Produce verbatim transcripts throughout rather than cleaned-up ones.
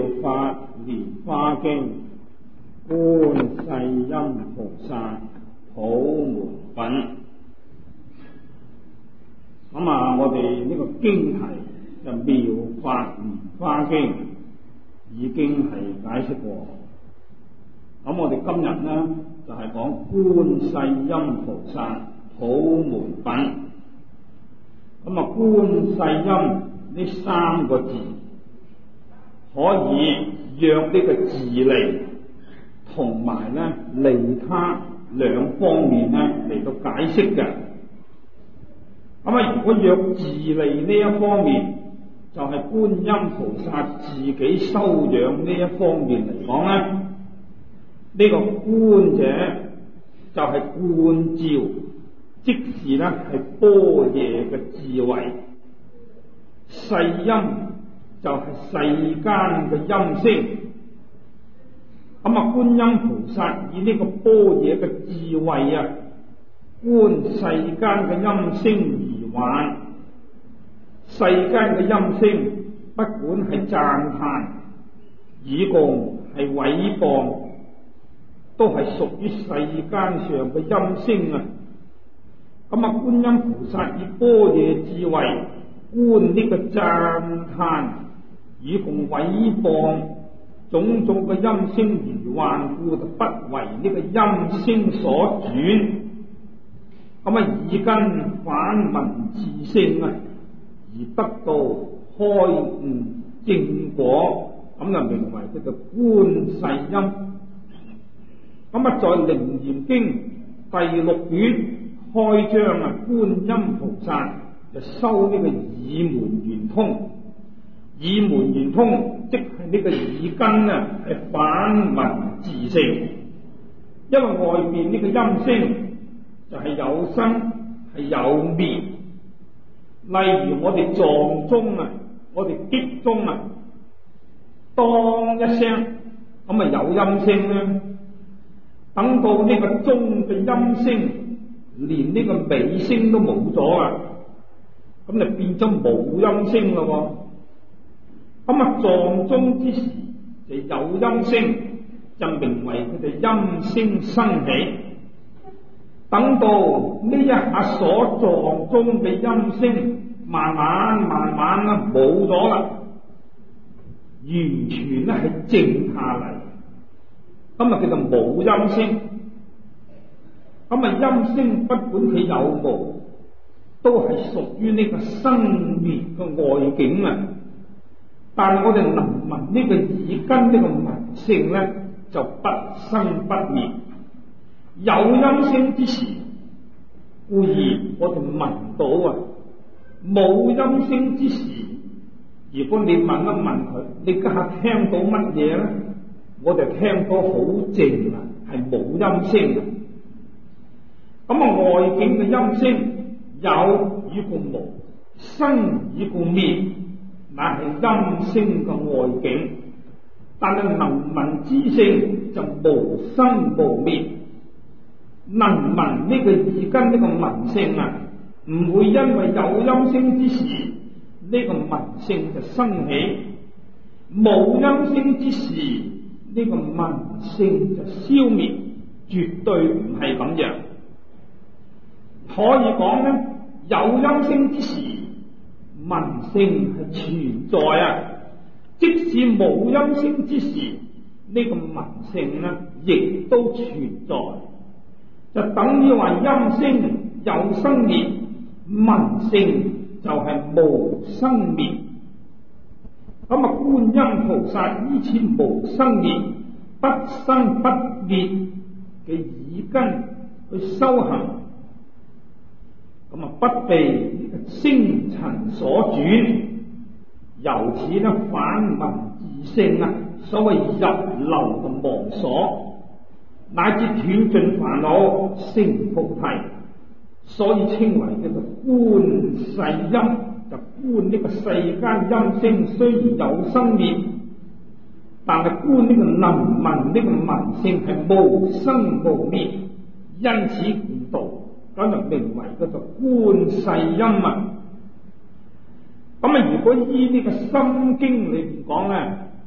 法蓮華經觀世音菩薩普門品。咁啊，我哋呢個經題就妙法蓮華經已經係解釋過。咁我哋今日呢就係、是、講觀世音菩薩普門品。咁啊，觀世音呢三個字可以約呢個自利同埋咧利他兩方面咧嚟到解釋嘅。咁啊，如果約自利呢一方面，就係、是、觀音菩薩自己修養呢一方面嚟講咧，呢、這個觀者就係觀照，即是咧係般若嘅智慧。世音就係世間嘅音聲。咁啊，觀音菩薩以呢個般若嘅智慧啊，觀世間嘅音聲而玩。世間嘅音聲，不管係讚歎、以供、係毀謗，都係屬於世間上嘅音聲啊。咁啊，觀音菩薩以般若智慧觀呢個讚歎、以供、毀謗種種嘅音聲如幻故，就不為呢個音聲所轉。咁啊，耳根反聞自性啊，而得到開悟正果，咁就名為叫做觀世音。咁啊，在《楞嚴經》第六卷開章啊，觀音菩薩就修呢個耳門圓通。耳門圓通即係呢個耳根啊，係反聞自性。因為外邊呢個音聲就係有生係有滅。例如我哋撞鐘啊，我哋擊鐘啊，當一聲咁啊有音聲咧。等到呢個鐘嘅音聲連呢個尾聲都冇咗啊，咁就變咗冇音聲咯。咁啊，撞鐘之時就有音聲，就名為佢哋音聲生起。等到呢一下所撞鐘嘅音聲慢慢慢慢啦冇咗啦，完全咧係靜下嚟，咁啊叫做冇音聲。咁啊，音聲不管佢有冇，都係屬於呢個生滅嘅外境啊。但係我哋能聞呢個耳根呢個聞性咧，就不生不滅。有音聲之時，故而我哋聞到啊；冇音聲之時，如果你問一問佢，你家下聽到乜嘢咧？我哋聽到好靜啊，係冇音聲嘅。咁啊，外境嘅音聲有以故無，生以故滅，乃係音聲嘅外境。但係能聞之性就無生無滅。能聞呢個耳根呢個聞性啊，唔會因為有音聲之時呢、這個聞性就生起，冇音聲之時呢、這個聞性就消滅，絕對唔係咁樣。可以講咧，有音聲之時聞性係存在啊，即使冇音聲之時呢、這個聞性咧亦都存在。就等於話音聲有生滅，聞性就係無生滅。咁啊，觀音菩薩依此無生滅、不生不滅嘅耳根去修行，咁啊不被呢個星塵所轉，由此咧反聞自性啊，所謂入流嘅忘所。乃至斷盡煩惱成菩提，所以稱為叫做觀世音。就觀呢個世間音聲雖然有生滅，但係觀呢個能聞呢個聞性係無生無滅，因此故道咁就名為叫做觀世音啊。咁啊，如果依呢個心經裏邊講咧，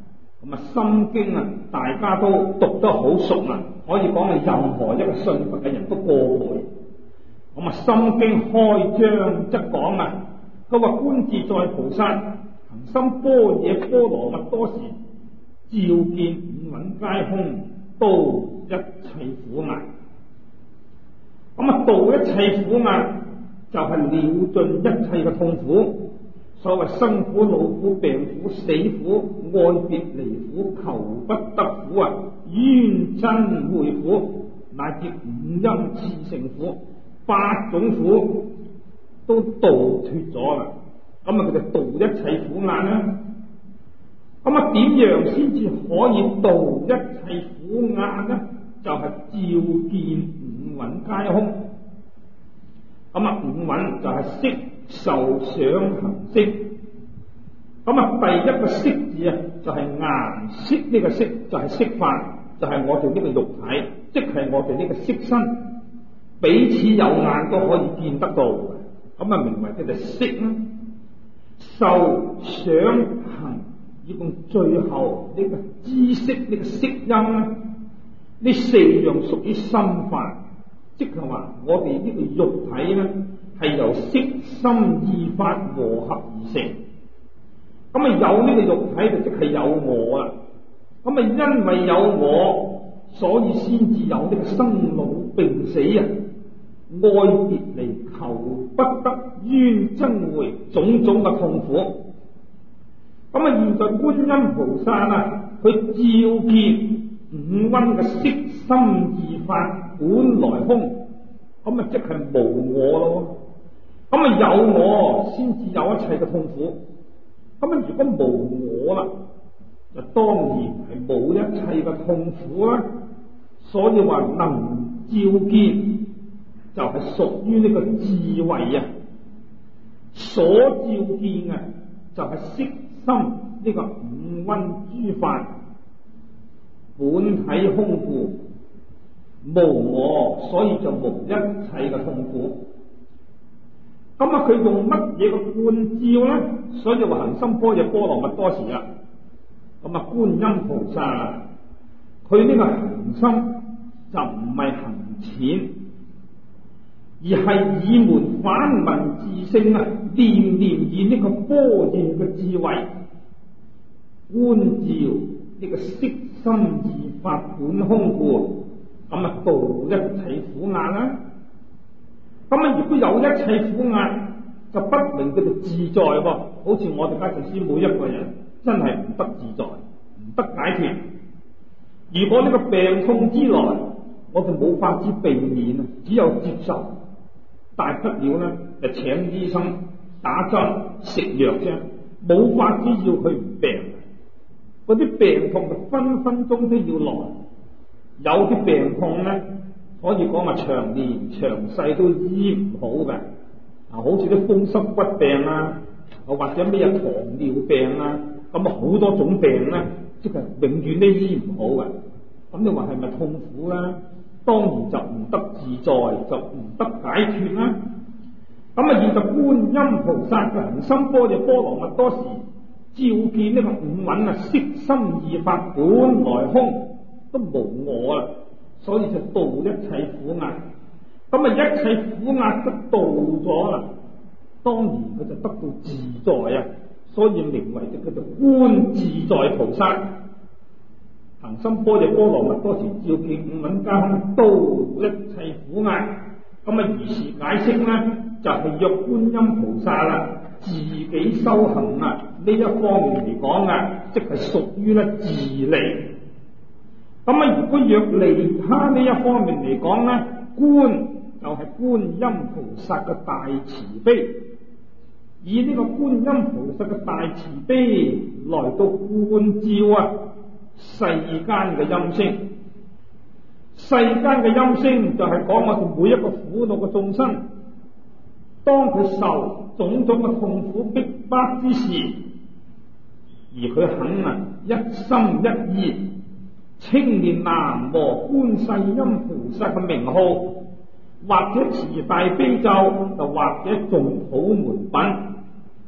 咁啊，《心經》啊，大家都讀得好熟啊，可以講係任何一個信佛嘅人都過會。咁啊，《心經》開章則講啊，佢話觀自在菩薩行深般若波羅蜜多時，照見五蘊皆空，度一切苦厄。咁啊，度一切苦厄就係了盡一切嘅痛苦。所謂生苦、老苦、病苦、死苦、愛別離苦、求不得苦啊，冤親會苦，乃至五陰熾盛苦，八種苦都度脫咗啦。咁啊，佢哋度一切苦厄咧。咁啊，點樣先至可以度一切苦厄咧？就係、是、照見五蘊皆空。咁啊，五蘊就係色、受、想、行、識。咁啊，第一個色字啊，就係顏色呢個色，就係色法，就係、是、我哋呢個肉體，即係我哋呢個色身，彼此有眼都可以見得到。咁啊，名為叫做色啦。受、想、行，以共最後呢個知識呢、這個色音啦，呢四樣屬於心法。即係話我哋呢個肉體咧，係由色心意法和合而成。咁啊，有呢個肉體就即係有我啦。咁啊，因為有我，所以先至有呢個生老病死啊，愛別離、求不得、冤憎會種種嘅痛苦。咁啊，現在觀音菩薩啊，佢照見五蘊嘅色心意法本來空，咁啊即係無我咯。咁啊，有我先至有一切嘅痛苦。咁啊，如果無我啦，就當然係冇一切嘅痛苦啦。所以話能照見就係屬於呢個智慧啊，所照見啊就係色心呢個五蘊諸法本體空故，無我，所以就無一切嘅痛苦。咁啊，佢用乜嘢嘅觀照咧？所以話行深般若波羅蜜多時啊。咁啊，觀音菩薩佢呢個行深就唔係行淺，而係以門反聞自性啊，念念以呢個般若嘅智慧觀照呢個色心意法本空故，咁啊度一切苦厄啦。咁啊，如果有一切苦厄，就不能叫做自在喎。好似我哋家陣時每一個人真係唔得自在，唔得解脫。如果呢個病痛之來，我哋冇法子避免啊，只有接受，大不了咧就請醫生打針食藥啫，冇法子要佢唔病。嗰啲病痛就分分鐘都要來，有啲病痛咧可以講話長年長世都醫唔好嘅。啊，好似啲風濕骨病啊，或者咩糖尿病啊，咁啊好多種病咧，即係永遠都醫唔好嘅。咁你話係咪痛苦咧？當然就唔得自在，就唔得解脫啦。咁啊，現在觀音菩薩嘅行深般若波羅蜜多時，照見呢個五蘊啊，色心意法本來空，都無我啦，所以就度一切苦厄。咁啊，一切苦厄都度咗啦，當然佢就得到自在啊，所以名為就叫做觀自在菩薩。行深般若波羅蜜多時，照見五蘊皆空，度一切苦厄。咁啊，如是解釋咧，就係、是、若觀音菩薩啦，自己修行啊呢一方面嚟講啊，即係屬於咧自利。咁啊，如果若利他呢一方面嚟講咧，觀就係觀音菩薩嘅大慈悲，以呢個觀音菩薩嘅大慈悲來到觀照啊世間嘅音聲。世間嘅音聲就係講我哋每一個苦惱嘅眾生，當佢受種種嘅痛苦逼迫之時，而佢肯啊一心一意稱念南無觀世音菩薩嘅名號，或者持大悲咒，就或者誦普門品，咁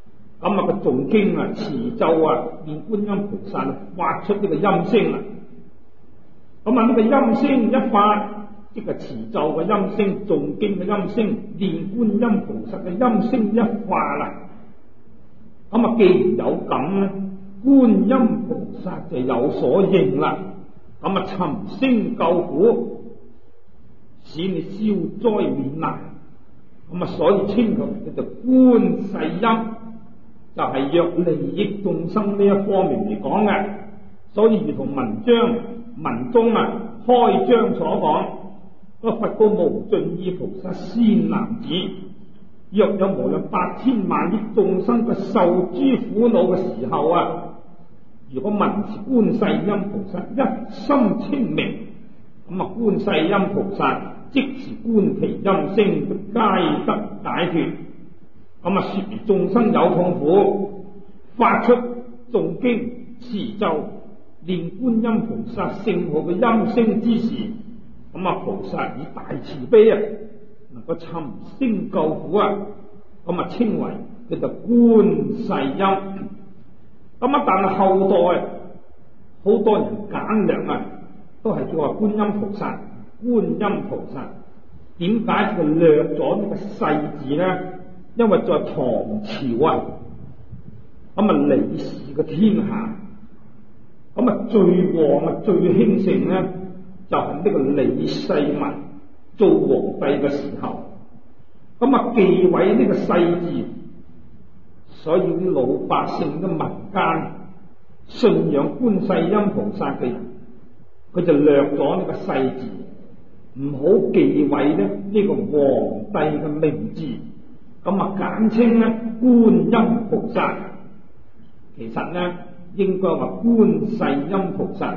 咁啊個誦經啊持咒啊，念觀音菩薩發出呢個音聲啊。咁啊呢個音聲一發，即係持咒嘅音聲、誦經嘅音聲、念觀音菩薩嘅音聲一發啦。咁啊既然有咁咧，觀音菩薩就有所應啦。咁啊尋聲救苦，使你消災免難。咁啊所以稱佢叫做觀世音，就係若利益眾生呢一方面嚟講嘅。所以如同文章文中啊開章所講，個佛告無盡意菩薩先男子，若有無量百千萬億眾生嘅受諸苦惱嘅時候啊，如果聞是觀世音菩薩一心清明，咁啊觀世音菩薩即時觀其音聲，皆得解脫。咁啊說如眾生有痛苦，發出誦經持咒念觀音菩薩聖號嘅音聲之時，咁啊菩薩以大慈悲啊，能夠尋聲救苦啊，咁啊稱為叫做觀世音。咁啊但係後代好多人簡略啊，都係叫話觀音菩薩。觀音菩薩點解佢略咗呢個世字咧？因為在唐朝啊，咁啊李氏嘅天下，咁啊最旺啊最興盛咧，就係、是、呢個李世民做皇帝嘅時候，咁啊忌諱呢個世字，所以啲老百姓嘅民間信仰觀世音菩薩嘅人，佢就略咗呢個世字，唔好忌諱咧呢個皇帝嘅名字，咁啊簡稱咧觀音菩薩。其實咧應該話觀世音菩薩。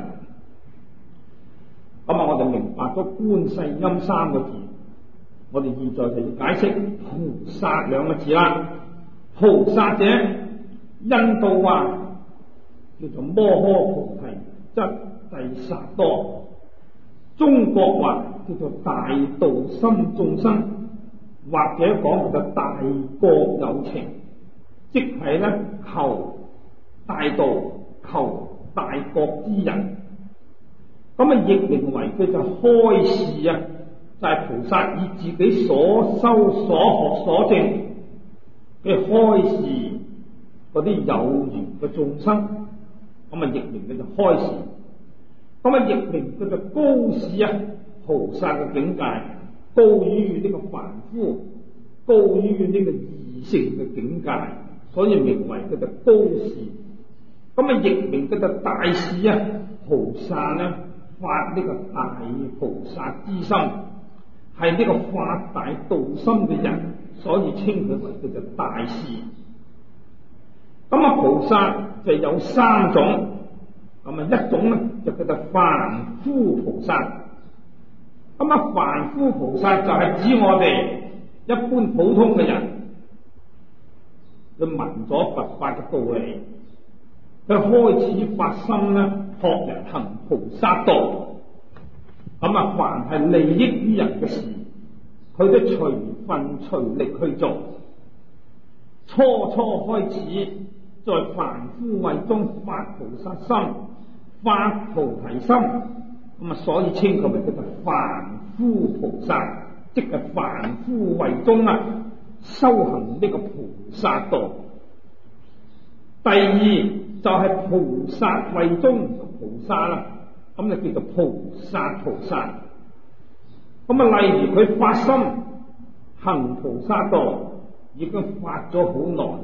咁啊我哋明白咗觀世音三個字，我哋現在就要解釋菩薩兩個字啦。菩薩者，印度話叫做摩訶菩提則帝薩多，中國話叫做大道心眾生，或者講叫做大國有情，即係咧求大道、求大國之人。咁啊亦認為佢就開示啊，就係、是、菩薩以自己所修所學所證嘅開示嗰啲有緣嘅眾生。咁啊亦名佢就開示，咁啊亦名佢就高示啊菩薩嘅境界，高於呢個凡夫，高於呢個異性嘅境界，所以名為佢就高示。咁啊亦名佢就大示啊菩薩咧發呢個大菩薩之心，係呢個發大道心嘅人，所以稱佢為佢就大示。咁啊菩薩就有三種，咁啊一種咧就叫做凡夫菩薩。咁啊凡夫菩薩就係指我哋一般普通嘅人，佢聞咗佛法嘅道理，佢開始發心咧學人行菩薩道。咁啊凡係利益於人嘅事，佢都隨分隨力去做。初初開始在凡夫位中發菩薩心、發菩提心，咁啊所以稱佢為叫做凡夫菩薩，即係凡夫位中啊修行呢個菩薩道。第二就係、是、菩薩位中嘅菩薩啦，咁就叫做菩薩菩薩。咁啊例如佢發心行菩薩道，已經發咗好耐。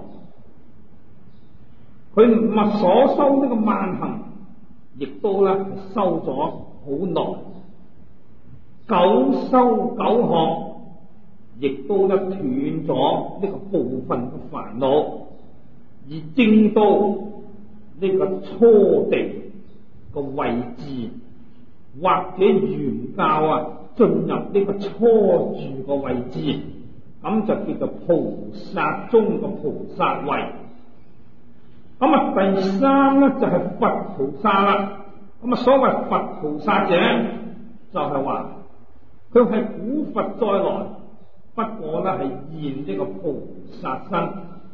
佢物所修呢個萬行，亦都咧修咗好耐，久修久學，亦都咧斷咗呢個部分嘅煩惱，而證到呢個初地個位置，或者原教啊進入呢個初住個位置，咁就叫做菩薩中嘅菩薩位。咁啊，第三咧就係、是、佛菩薩啦。咁啊，所謂佛菩薩者，就係話佢係古佛再來，不過咧係現呢個菩薩身。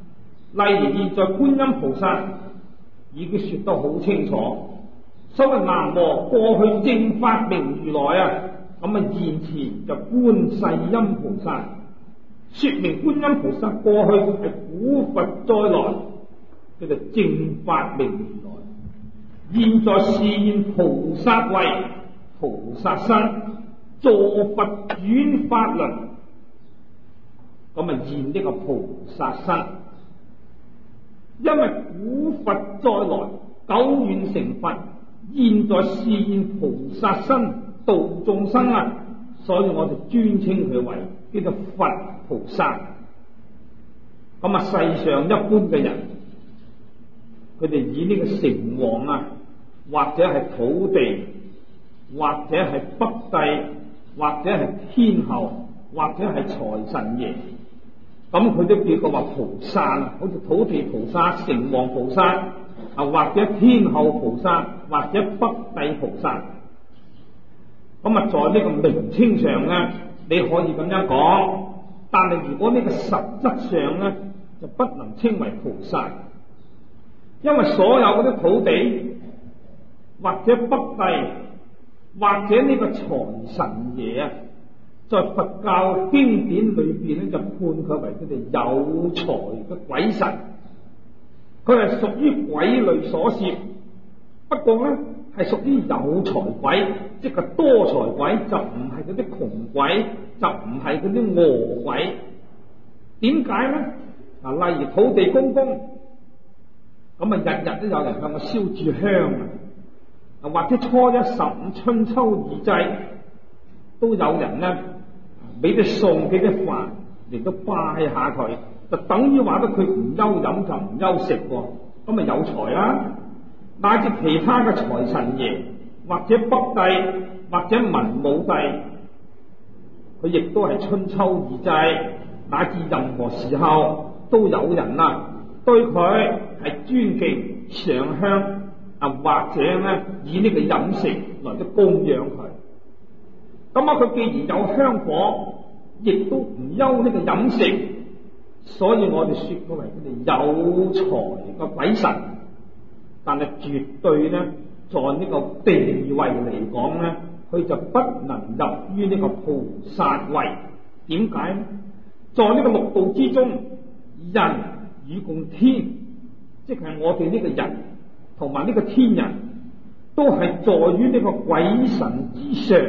例如現在觀音菩薩已經說得好清楚，所謂南無過去正法明如來啊，咁啊現前就觀世音菩薩，說明觀音菩薩過去係古佛再來，叫做正法明如來，現在示現菩薩位、菩薩身，助佛轉法輪，咁啊現呢個菩薩身。因為古佛再來，久遠成佛，現在示現菩薩身度眾生啊，所以我哋尊稱佢為叫做佛菩薩。咁啊，世上一般嘅人，佢哋以呢個城隍啊，或者係土地，或者係北帝，或者係天后，或者係財神爺。咁佢都叫佢話菩薩啊，好似土地菩薩、城隍菩薩啊，或者天后菩薩，或者北帝菩薩。咁啊，在呢個名稱上咧，你可以咁樣講，但係如果呢個實質上咧，就不能稱為菩薩，因為所有嗰啲土地，或者北帝，或者呢個財神爺啊，在佛教經典裏邊咧，就判佢為佢哋有財嘅鬼神，佢係屬於鬼類所攝，不過咧係屬於有財鬼，即係多財鬼，就唔係嗰啲窮鬼，就唔係嗰啲餓鬼。點解咧？嗱，例如土地公公，咁啊日日都有人向我燒住香啊，或者初一十五春秋二祭都有人咧。俾啲餸，俾啲飯嚟到拜下佢，就等於話得佢唔憂飲就唔憂食，咁咪有財啦。乃至其他嘅財神爺，或者北帝，或者文武帝，佢亦都係春秋二祭，乃至任何時候都有人啊對佢係尊敬上香啊，或者咧以呢個飲食來到供養佢。咁啊，佢既然有香火，亦都唔憂呢個飲食，所以我哋說佢為佢哋有財嘅鬼神。但係絕對咧，在呢個地位嚟講咧，佢就不能入於呢個菩薩位。點解咧？在呢個六道之中，人與共天，即係我哋呢個人同埋呢個天人，都係在於呢個鬼神之上。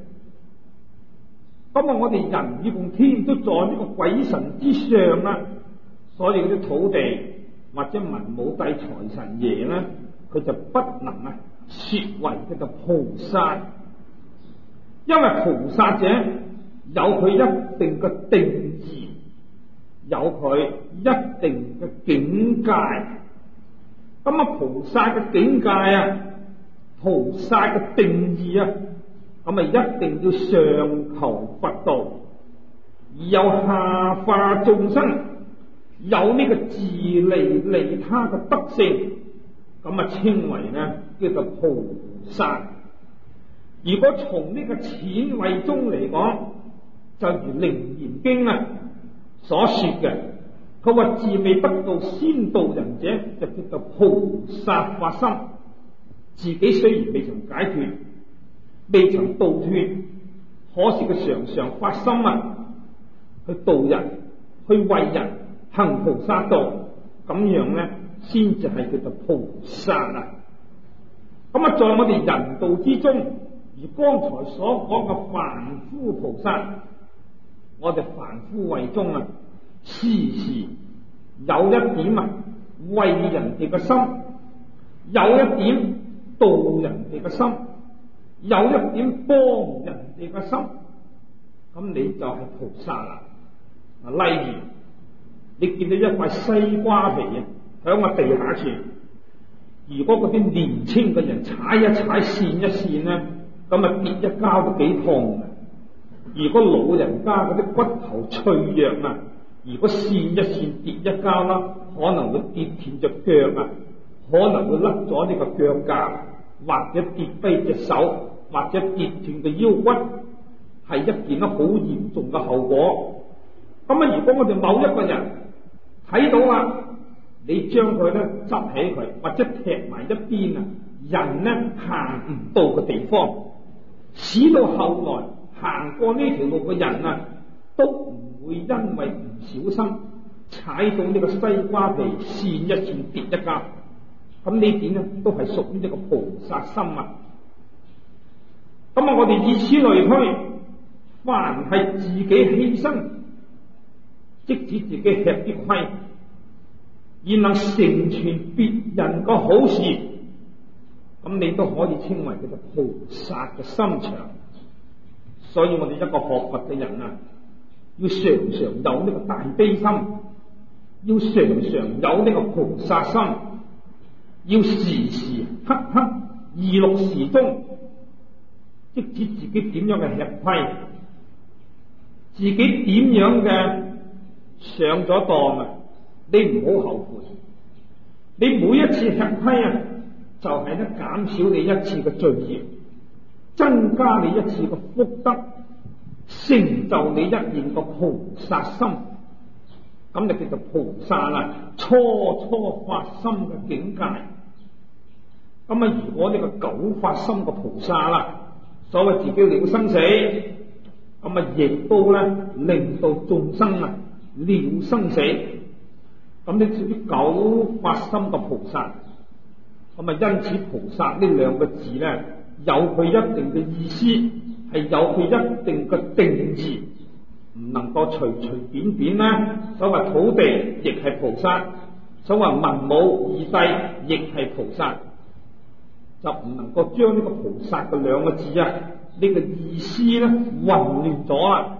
咁啊，我哋人與共天都在呢個鬼神之上啦，所以嗰啲土地或者文武帝、財神爺咧，佢就不能啊說為佢嘅菩薩，因為菩薩者有佢一定嘅定義，有佢一定嘅境界。咁啊，菩薩嘅境界啊，菩薩嘅定義啊，咁啊，一定要上求佛道，而有下化眾生，有呢個自利利他嘅德性，咁啊稱為呢叫做菩薩。如果從呢個淺慧中嚟講，就如《楞嚴經》啊所說嘅，佢話自未得道先度人者，就叫做菩薩發心。自己雖然未曾解脫，未曾度脫，可是佢常常發心啊，去度人，去為人行菩薩道，咁樣咧，先至係叫做菩薩啊。咁啊，在我哋人道之中，如剛才所講嘅凡夫菩薩，我哋凡夫位中啊，時時有一點啊為人哋嘅心，有一點度人哋嘅心，有一點幫人哋嘅心，咁你就係菩薩啦。啊，例如你見到一塊西瓜皮啊響個地下處，如果嗰啲年青嘅人踩一踩、跣一跣咧，咁啊跌一跤都幾痛嘅。如果老人家嗰啲骨頭脆弱啊，如果跣一跣跌一跤啦，可能會跌斷隻腳啊，可能會甩咗呢個腳架，或者跌跛隻手，或者跌斷個腰骨，係一件好嚴重嘅後果。咁啊，如果我哋某一個人睇到啦， 你將佢咧執起佢，或者踢埋一邊啊，人咧行唔到嘅地方，使到後來行過呢條路嘅人啊，都唔會因為唔小心踩到呢個西瓜皮跣一跣跌一跤。咁呢點咧都係屬於呢個菩薩心啊。咁啊，我哋以此類推，凡係自己犧牲，即使自己吃啲虧，而能成全別人個好事，咁你都可以稱為叫做菩薩嘅心腸。所以我哋一個學佛嘅人啊，要常常有呢個大悲心，要常常有呢個菩薩心，要時時刻刻記錄時中，即使自己點樣嘅吃虧，自己點樣嘅上咗當啊，你唔好後悔。你每一次吃虧啊，就係咧減少你一次嘅罪業，增加你一次嘅福德，成就你一念個菩薩心，咁就叫做菩薩啦，初初發心嘅境界。咁啊，如果呢個久發心嘅菩薩啦，所謂自己了生死，咁啊亦都咧令到眾生啊了生死。咁呢屬於久發心嘅菩薩。咁啊，因此菩薩呢兩個字咧，有佢一定嘅意思，係有佢一定嘅定義，唔能夠隨隨便便啦。所謂土地亦係菩薩，所謂文武二帝亦係菩薩，就唔能夠將呢個菩薩嘅兩個字啊，呢個意思咧混亂咗啊。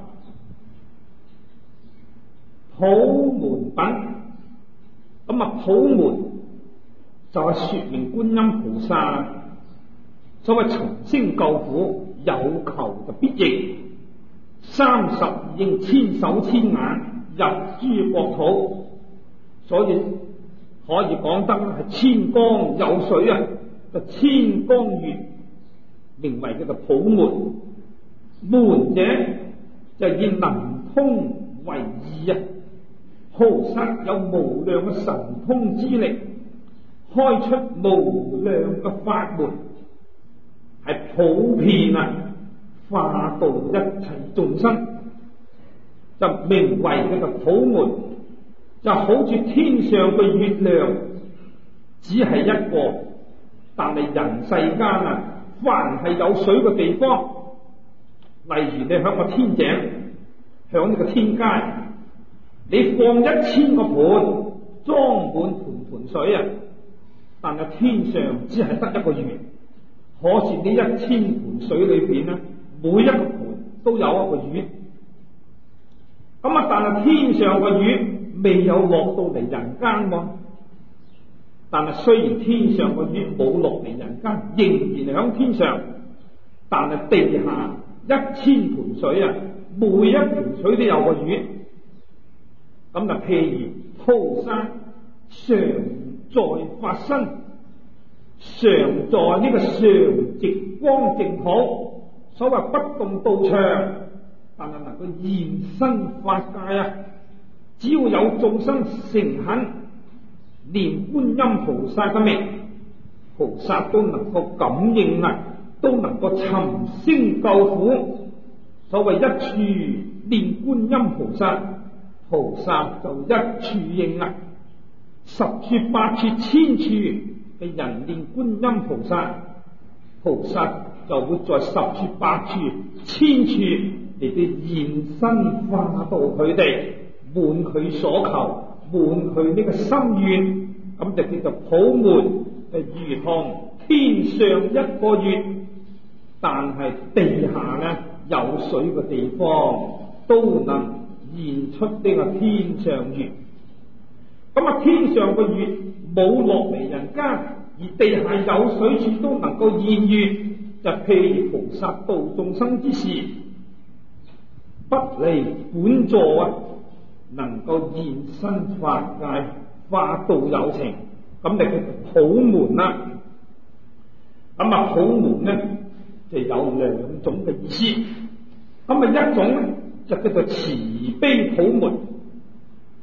普門品，咁啊普門就係說明觀音菩薩，所謂尋聲救苦，有求就必應，三十二應，千手千眼入諸國土，所以可以講得係千江有水啊，就千江月，名為叫做普門。門者就以能通為義啊，菩薩有無量嘅神通之力，開出無量嘅法門，係普遍啊化度一切眾生，就名為叫做普門。就好似天上嘅月亮只係一個，但係人世間啊，凡係有水嘅地方，例如你響個天井，響呢個天街，你放一千個盤裝滿盆盆水啊，但係天上只係得一個月。可是呢一千盆水裏邊咧，每一個盤都有一個月。咁啊，但係天上嘅月未有落到嚟人間喎。但係雖然天上嘅月冇落嚟人間，仍然響天上，但係地下一千盆水啊，每一盆水都有個月。咁就譬如菩薩常在法身，常在呢個常寂光淨土，所謂不動道場，但係能夠現身法界啊！只要有眾生誠懇念觀音菩薩嘅名，菩薩都能夠感應啊，都能夠尋聲救苦。所謂一處念觀音菩薩，菩薩就一處應啊，十處百處千處嘅人念觀音菩薩，菩薩就會在十處百處千處嚟到現身化度佢哋，滿佢所求，滿佢呢個心願，咁就叫做普門，就如同天上一個月，但係地下咧有水嘅地方都能現出呢個天上月。咁啊，天上嘅月冇落嚟人間，而地下有水處都能夠現月，就譬如菩薩度眾生之事，不離本座啊，能夠現身法界，化度有情，咁就叫普門啦。咁啊，普門咧就有兩種嘅意思。咁啊，一種咧就叫做慈悲普門。咁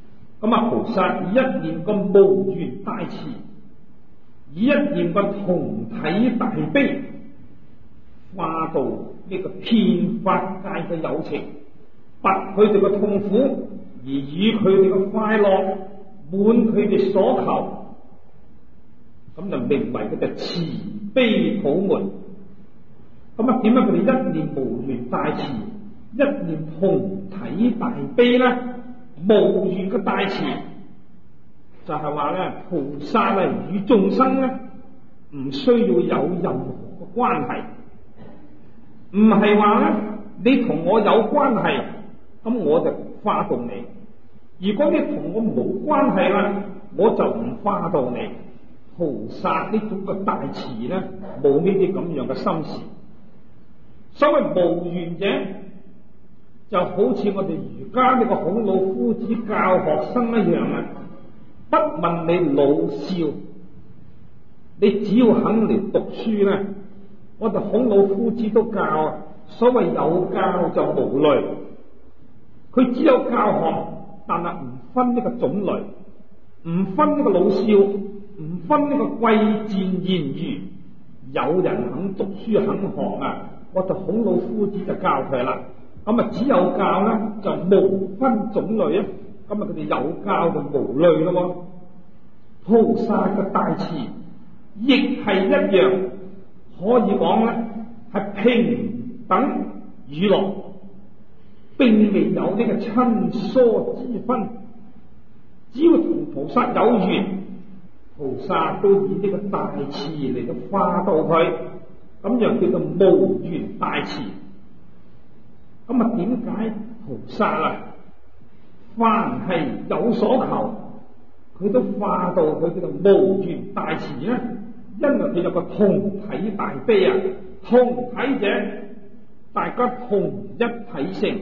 咁啊，菩薩以一念個無緣大慈，以一念個同體大悲，化度呢個遍法界嘅有情，拔佢哋嘅痛苦，而以佢哋嘅快樂滿佢哋所求，咁就名為佢嘅慈悲普門。咁啊，點解佢哋一念無緣大慈，一念同體大悲咧？無緣嘅大慈就係話咧，菩薩啊與眾生咧唔需要有任何嘅關係，唔係話咧你同我有關係，咁我就化度你；如果你同我冇關係啦，我就唔化度你。菩薩呢種嘅大慈咧，冇呢啲咁樣嘅心事。所謂無緣者，就好似我哋儒家呢個孔老夫子教學生一樣啊，不問你老少，你只要肯嚟讀書咧，我哋孔老夫子都教啊。所謂有教就無類，佢只有教學，但係唔分呢個種類，唔分呢個老少，唔分呢個貴賤賢愚。有人肯讀書肯學啊，我哋孔老夫子就教佢啦。咁啊，只有教咧就無分種類啊，咁啊佢哋有教就無類咯。菩薩嘅大慈亦係一樣，可以講咧係平等與樂，並未有呢個親疏之分。只要同菩薩有緣，菩薩都以呢個大慈嚟到化度佢，咁樣叫做無緣大慈。咁啊，點解菩薩啊，凡係有所求，佢都化到佢叫做無緣大慈呢？因為佢有個同體大悲啊，同體者大家同一體性，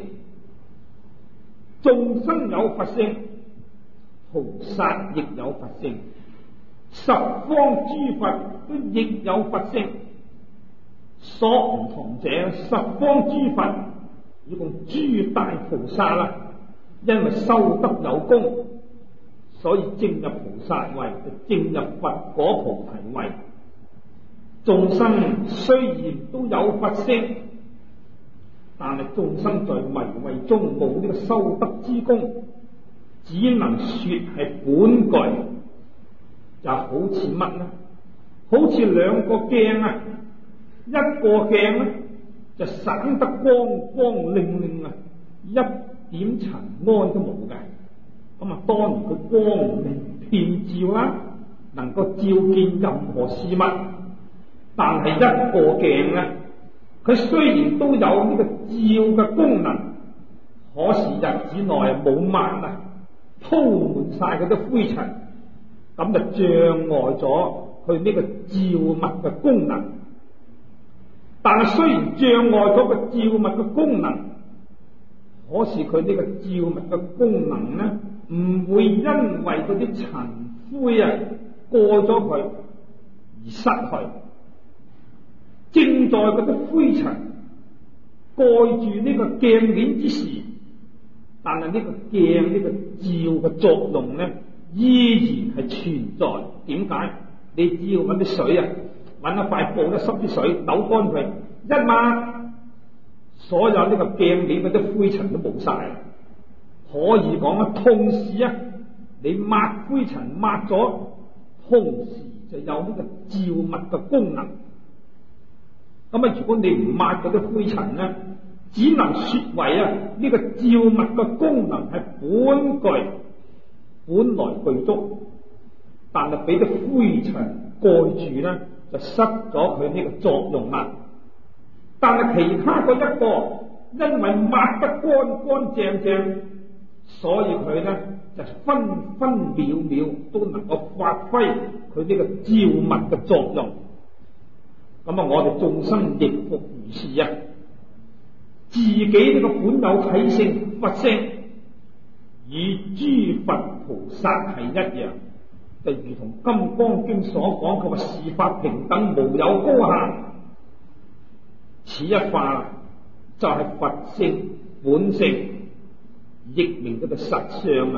眾生有佛性，菩薩亦有佛性，十方諸佛都亦有佛性。所唔同者，十方諸佛一共諸大菩薩啦，因為修德有功，所以證入菩薩位，就證入佛果菩提位。眾生雖然都有佛性，但係眾生在迷位中冇呢個修德之功，只能說係本具。就好似乜呢？好似兩個鏡啊，一個鏡咧就省得光光亮亮啊，一點塵埃都冇嘅。咁啊，當然佢光明遍照啦，能夠照見任何事物。但係一個鏡咧，佢雖然都有呢個照嘅功能，可是日子內冇抹啊，鋪滿晒嗰啲灰塵，咁就障礙咗佢呢個照物嘅功能。但係雖然障礙咗個照物嘅功能，可是佢呢個照物嘅功能呢，唔會因為嗰啲塵灰啊過咗佢而失去。正在嗰啲灰塵蓋住呢個鏡面之時，但係呢個鏡呢個照嘅作用呢，依然係存在。點解？你只要揾啲水啊，揾一塊布一濕啲水，扭乾佢，一抹，所有呢個鏡面嗰啲灰塵都冇晒。可以講啊，同時啊，你抹灰塵抹咗，同時就有呢個照物嘅功能。咁啊，如果你唔抹嗰啲灰塵咧，只能說為啊呢個照物嘅功能係本具，本來具足，但係俾啲灰塵蓋住咧，就失咗佢呢個作用啦。但係其他嗰一個，因為抹得乾乾淨淨，所以佢咧就分分秒秒都能夠發揮佢呢個照物嘅作用。咁啊，我哋眾生亦復如是啊！自己呢個本有體性佛性，與諸佛菩薩係一樣，就如同《金剛經》所講，佢話事法平等，無有高下。此一法就係佛性本性，譯名嗰個實相啊，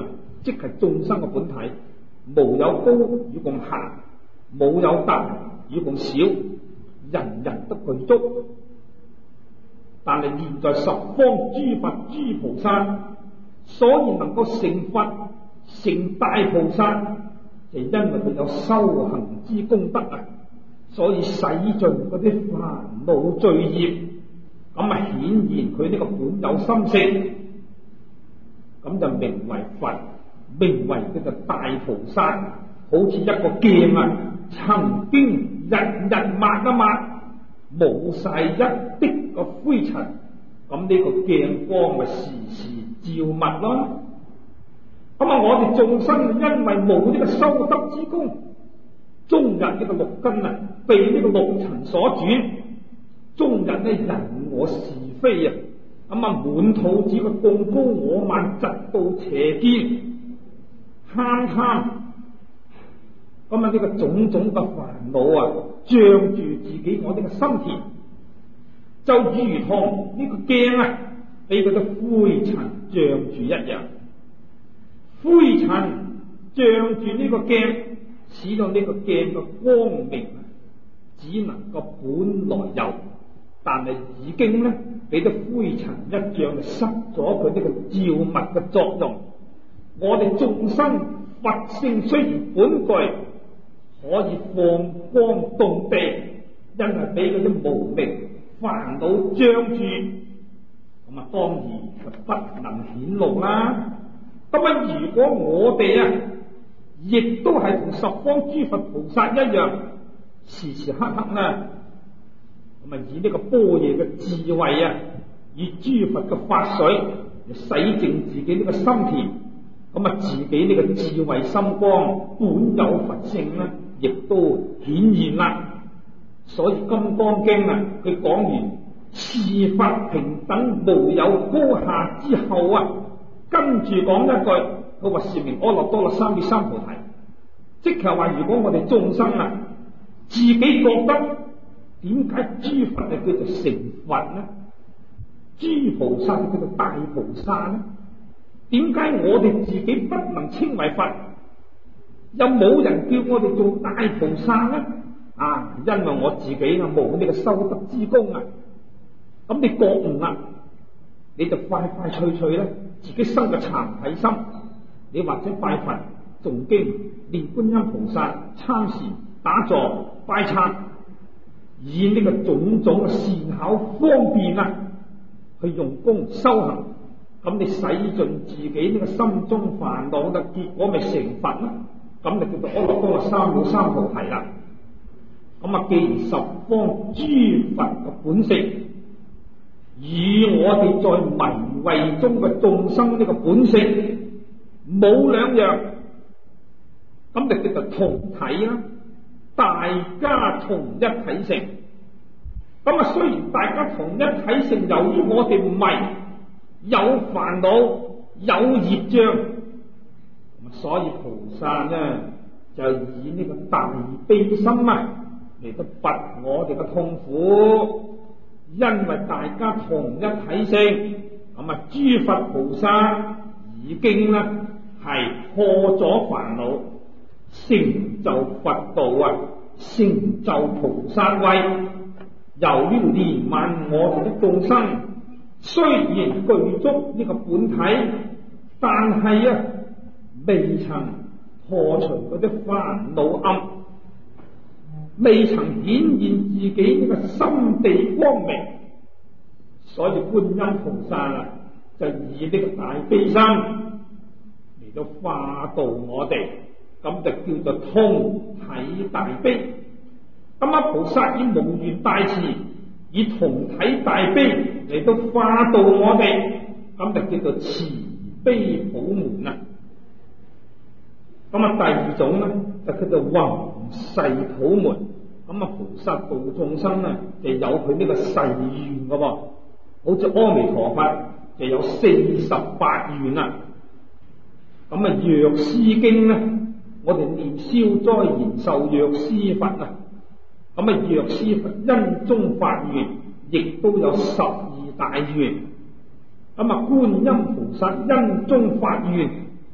即係眾生嘅本體，無有高與共下，無有大與共小，人人都具足。但係現在十方諸佛諸菩薩，所以能夠成佛成大菩薩，就因為佢有修行之功德啊，所以洗盡嗰啲煩惱罪業，咁啊顯現佢呢個本有心性，咁就名為佛，名為叫做大菩薩。好似一個鏡啊，曾經日日抹一抹，冇晒一滴個灰塵，咁呢個鏡光咪時時照密咯。咁啊，我哋眾生因為冇呢個修德之功，終日呢個六根啊被呢個六塵所轉，終日呢人我是非啊，咁啊滿肚子個貢高我慢，嫉妒邪見，慳貪。咁啊！呢個種種嘅煩惱啊，障住自己我呢個心田，就如同呢個鏡啊，俾佢嘅灰塵障住一樣。灰塵障住呢個鏡，使到呢個鏡嘅光明只能夠本來有，但係已經咧俾啲灰塵一障，就失咗佢呢個照密嘅作用。我哋眾生佛性雖然本具，可以放光動地，因為俾嗰啲無明煩惱障住，咁啊當然就不能顯露啦。咁啊，如果我哋啊，亦都係同十方諸佛菩薩一樣，時時刻刻啊，咁啊以呢個般若嘅智慧啊，以諸佛嘅法水嚟洗淨自己呢個心田，咁啊自己呢個智慧心光本有佛性咧，亦都顯現啦。所以《金剛經》啊，佢講完是法平等無有高下之後啊，跟住講一句，佢話是名阿耨多羅三藐三菩提，即係話如果我哋眾生啊，自己覺得點解諸佛係叫做成佛呢？諸菩薩叫做大菩薩呢？點解我哋自己不能稱為佛？又冇人叫我哋做大菩薩呢？啊，因為我自己啊冇呢個修德之功啊。咁你覺悟啦，你就快快脆脆咧，自己生個慚愧心。你或者拜佛、誦經、念觀音菩薩、參禪、打坐、拜懺，以呢個種種嘅善巧方便啊，去用功修行。咁你洗盡自己呢個心中煩惱嘅結果，咪成佛啦？咁就叫做阿耨多羅三藐三菩提啦。咁啊，既然十方諸佛嘅本性與我哋在迷慧中嘅眾生呢個本性冇兩樣，咁就叫做同體啦。大家同一體性。咁啊，雖然大家同一體性，由於我哋迷，有煩惱，有業障，所以菩薩呢就以呢個大悲心啊嚟到拔我哋嘅痛苦，因為大家同一體性，咁啊諸佛菩薩已經呢係破咗煩惱，成就佛道啊，成就菩薩位。由於憐憫我哋的眾生，雖然具足呢個本體，但係啊未曾破除嗰啲煩惱暗，未曾顯現自己呢個心地光明，所以觀音菩薩啊就以呢個大悲心嚟到化度我哋，咁就叫做通體大悲。咁啊菩薩以無緣大慈，以同體大悲嚟到化度我哋，咁就叫做慈悲普門啊。咁啊第二種咧就叫做宏誓普門。咁啊菩薩度眾生啊就有佢呢個誓願噶，好似阿彌陀佛就有四十八願啊。咁啊藥師經咧，我哋念消災延壽藥師佛啊。咁啊藥師佛因中發願，亦都有十二大願。咁啊觀音菩薩因中發願，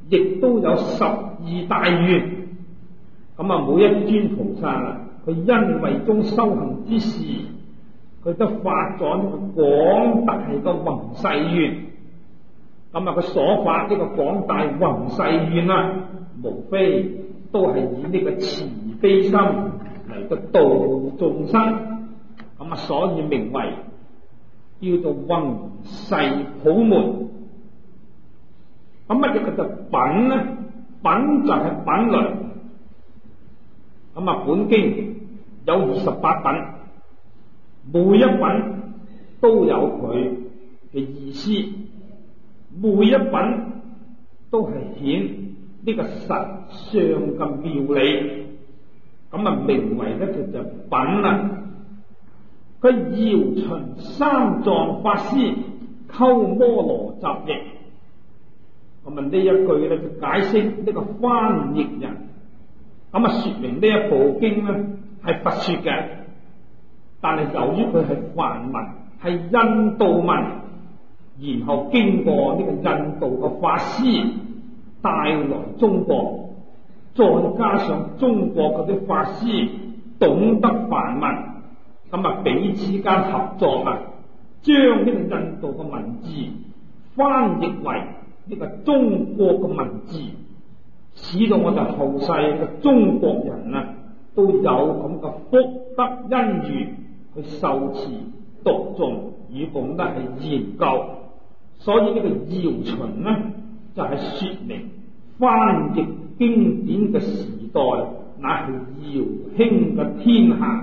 亦都有十二大願。咁啊，每一尊菩薩啊，佢因為中修行之事，佢都發咗呢個廣大嘅宏誓願。咁啊，佢所發呢個廣大宏誓願啊，無非都係以呢個慈悲心嚟到度眾生。咁啊，所以名為叫做宏誓普門。咁乜嘢叫做品呢？品就係品類。咁啊，本經有二十八品，每一品都有佢嘅意思，每一品都係顯呢個實相嘅妙理。咁啊，名為咧就就品啦。佢姚秦三藏法師鳩摩羅集譯。咁啊，呢一句咧就解釋呢個翻譯人。咁啊，說明呢一部經咧係佛說嘅，但係由於佢係梵文，係印度文，然後經過呢個印度嘅法師帶來中國，再加上中國嗰啲法師懂得梵文，咁啊彼此間合作啊，將呢個印度嘅文字翻譯為呢個中國嘅文字。使到我哋後世嘅中國人啊，都有咁嘅福德因緣去受持讀誦以供得係研究。所以呢個姚秦呢，就係、是、說明翻譯經典嘅時代，乃係姚興嘅天下。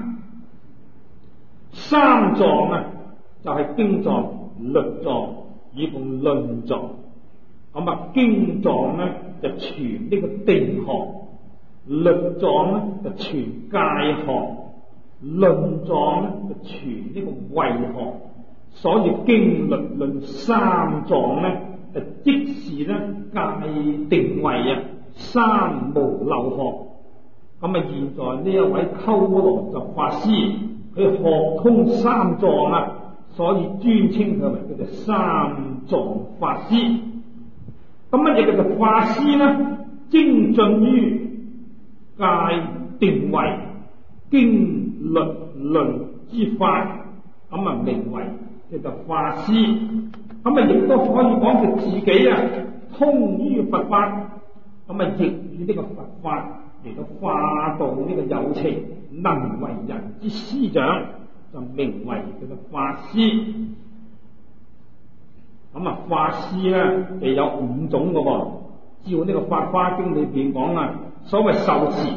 三藏啊，就係、是、經藏、律藏以供論藏。咁啊，經藏咧就傳呢個定學，律藏咧就傳戒學，論藏咧就傳呢個慧學。所以經律論三藏咧，就即是咧戒定慧啊，三無漏學。咁啊，現在呢一位鳩摩羅什法師，佢學通三藏啊，所以專稱佢為叫做三藏法師。咁乜嘢叫做法師呢？精進於戒定慧經律論之法，咁啊名為叫做法師。咁啊亦都可以講佢自己啊通於佛法，咁啊亦以呢個佛法嚟到化度呢個有情能為人之師長，就名為叫做法師。咁啊，法師咧就有五種嘅喎。照呢個《法華經》裏邊講啊，所謂受持、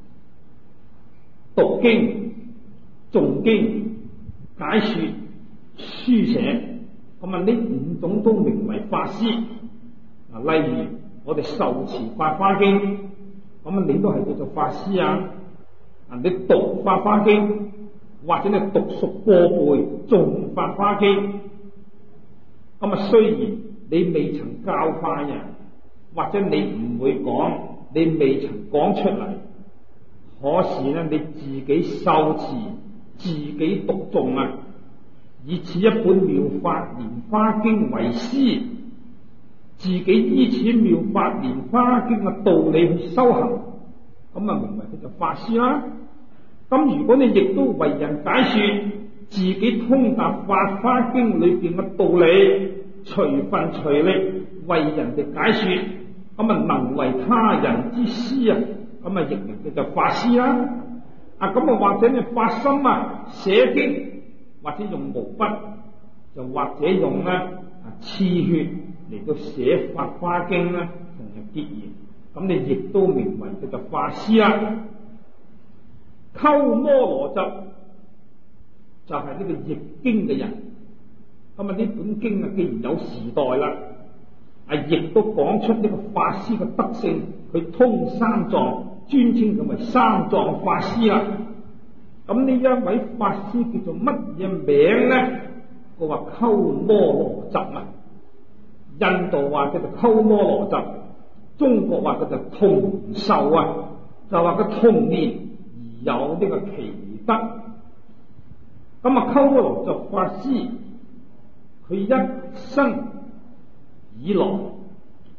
讀經、誦經、解說、書寫，咁啊呢五種都名為法師。啊，例如我哋受持《法華經》，咁啊你都係叫做法師啊。啊，你讀《法華經》，或者你讀熟過背誦《法華經》。咁啊，雖然你未曾教化人，或者你唔會講，你未曾講出嚟，可是咧你自己受持，自己讀誦啊，以此一本《妙法蓮華經》為師，自己依此《妙法蓮華經》嘅道理去修行，咁啊名為佢就法師啦。咁如果你亦都為人解說，自己通達《法華經》裏邊嘅道理，隨分隨力為人哋解說，咁啊能為他人之師啊，咁啊亦名叫做法師啦。啊咁啊或者你發心啊寫經，或者用毛筆，就或者用咧啊刺血嚟到寫《法華經》咧，同人結緣，咁你亦都名為叫做法師啦。鳩摩羅什就係呢個譯經嘅人，咁啊呢本經啊既然有時代啦，啊亦都講出呢個法師嘅德性，佢通三藏，專稱佢為三藏法師啦。咁呢一位法師叫做乜嘢名咧？佢話鳩摩羅什啊，印度話叫做鳩摩羅什，中國話叫做童壽啊，就話佢童年而有呢個奇德。咁啊，鳩摩羅什法師佢一生以來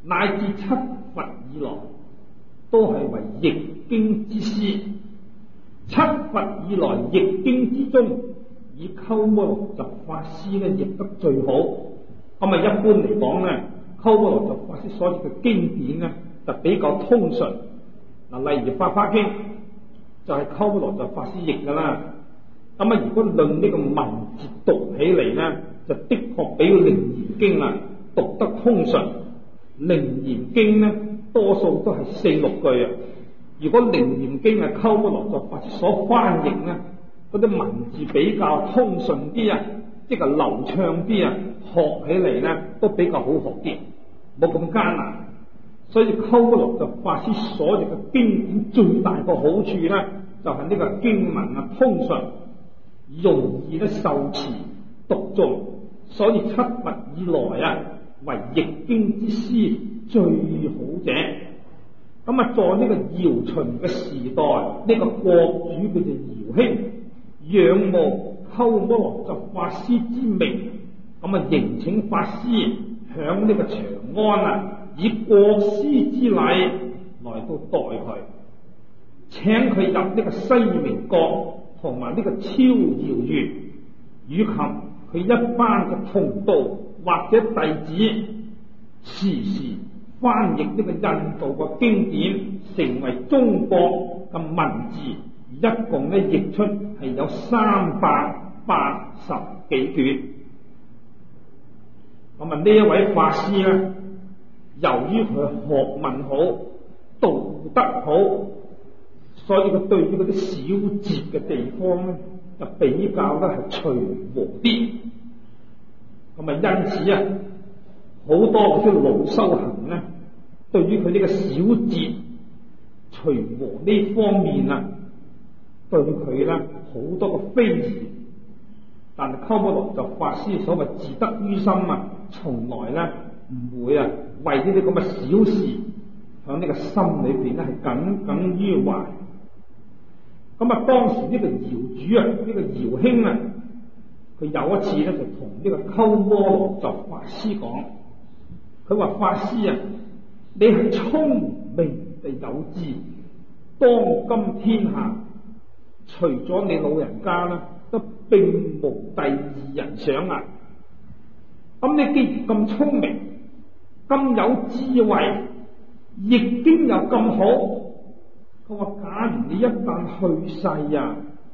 乃至七佛以來，都係為譯經之師。七佛以來譯經之中，以鳩摩羅什法師咧譯得最好。咁啊，一般嚟講咧，鳩摩羅什法師所譯嘅經典咧，就比較通順。嗱，例如《法華經》就係鳩摩羅什法師譯噶啦。咁啊，如果論呢個文字讀起嚟咧，就的確比《楞嚴經》啊讀得通順。《楞嚴經》咧多數都係四六句啊。如果《楞嚴經》係鳩摩羅什法師所翻譯咧，嗰啲文字比較通順啲啊，即係流暢啲啊，學起嚟咧都比較好學啲，冇咁艱難。所以鳩摩羅什法師所譯嘅經典最大個好處咧，就係、是、呢個經文啊通順，容易咧受持讀誦。所以七佛以來啊，為譯經之師最好者。咁啊，在呢個姚秦嘅時代，呢、這個國主叫做姚興，仰慕鳩摩羅什法師之名，咁啊迎請法師響呢個長安啊，以國師之禮來到待佢，請佢入呢個西明國同埋呢個超遙縣，以及佢一班嘅同道或者弟子，時時翻譯呢個印度嘅經典，成為中國嘅文字，一共咧譯出係有三百八十幾卷。咁啊，呢一位法師咧，由於佢學問好、道德好，所以佢對於嗰啲小節嘅地方咧，就比較咧係隨和啲。咁啊，因此啊，好多嗰啲老修行咧，對於佢呢個小節隨和呢方面啊，對佢咧好多個非議。但係鳩摩羅什法師所謂自得於心啊，從來咧唔會啊為呢啲咁嘅小事響呢個心裏邊咧係耿耿於懷。咁啊，當時呢個姚主啊，呢、這個姚興啊，佢有一次咧就同呢個鳩摩羅什法師講，佢話：法師啊，你係聰明地有志，當今天下除咗你老人家啦，都並無第二人想啊！咁你既然咁聰明、咁有智慧，譯經又咁好，佢話：假如你一旦去世啊，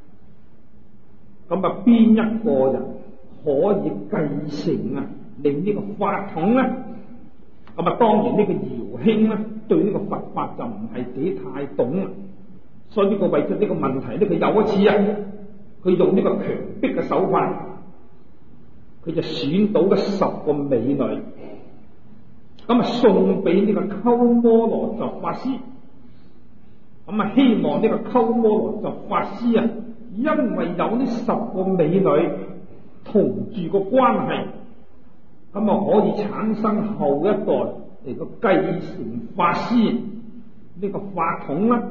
咁啊邊一個人可以繼承啊你呢個法統咧？咁啊，當然呢個姚興咧對呢個佛法就唔係幾太懂啊，所以呢個為咗呢個問題咧，佢有一次啊，佢用呢個強迫嘅手法，佢就選到咗十個美女，咁啊送俾呢個鳩摩羅什法師，咁啊希望呢個鳩摩羅什法師啊，因為有呢十個美女同住個關係，咁啊可以產生後一代嚟到繼承法師呢個法統啦。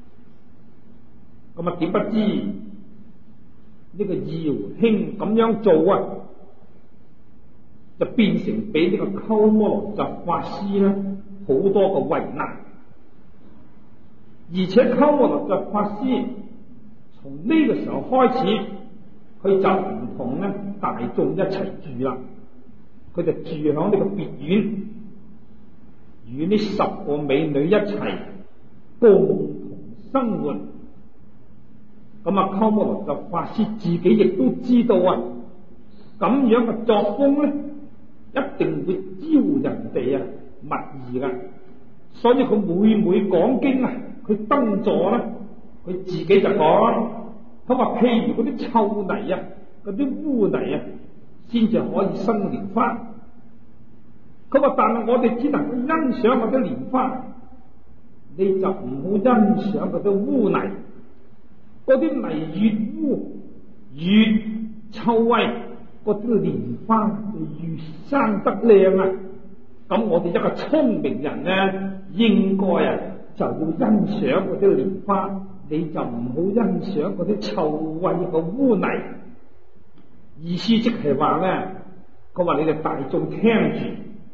咁啊點不知呢個姚興咁樣做啊，就變成俾呢個鳩摩羅什法師咧好多個為難，而且鳩摩羅什法師從呢個時候開始，佢就唔同咧大眾一齊住啦，佢就住響呢個別院，與呢十個美女一齊共同生活。咁啊，鳩摩羅什法師自己亦都知道啊，咁樣嘅作風咧，一定會招人哋啊物議噶。所以佢每每講經啊，佢登座咧，佢自己就講，佢話譬如嗰啲臭泥啊，嗰啲污泥啊，先至可以生蓮花。佢話但係我哋只能夠欣賞嗰啲蓮花，你就唔好欣賞嗰啲污泥。嗰啲泥越污越臭味，嗰啲蓮花就越生得靚啊！咁我哋一個聰明人咧，應該啊就要欣賞嗰啲蓮花，你就唔好欣賞嗰啲臭味嘅污泥。意思即係話咧，佢話你哋大眾聽住，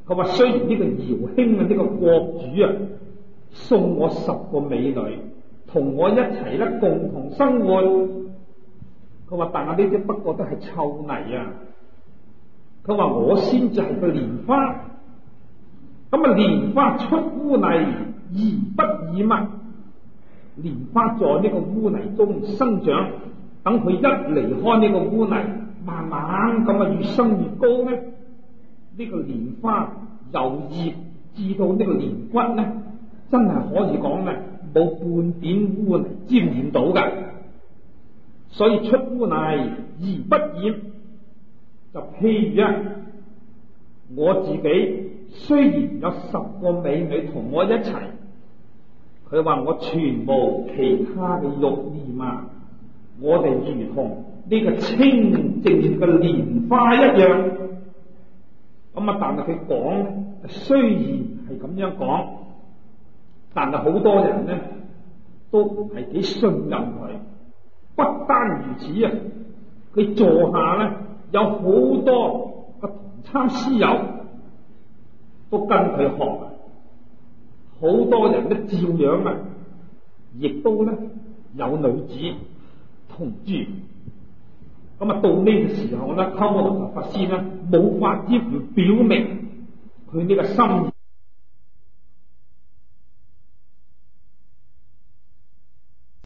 佢話雖然呢個姚興啊，呢個國主啊送我十個美女，同我一齊咧共同生活，佢話但係呢啲不過都係臭泥啊！佢話我先至係個蓮花，咁啊蓮花出污泥而不染啊！蓮花在呢個污泥中生長，等佢一離開呢個污泥，慢慢咁啊越生越高咧。呢個蓮花由葉至到呢個蓮骨咧，真係可以講咧冇半點污泥沾染到嘅，所以出污泥而不染。就譬如啊，我自己雖然有十個美女同我一齊，佢話我全無其他嘅慾念啊，我哋如同呢個清淨嘅蓮花一樣。咁啊，但係佢講咧，雖然係咁樣講，但係好多人咧都係幾信任佢。不單如此啊，佢座下咧有好多個同參師友都跟佢學，好多人都照樣啊，亦都咧有女子同住。咁啊，到呢個時候咧，鳩摩羅什法師咧冇法子唔表明佢呢個心意。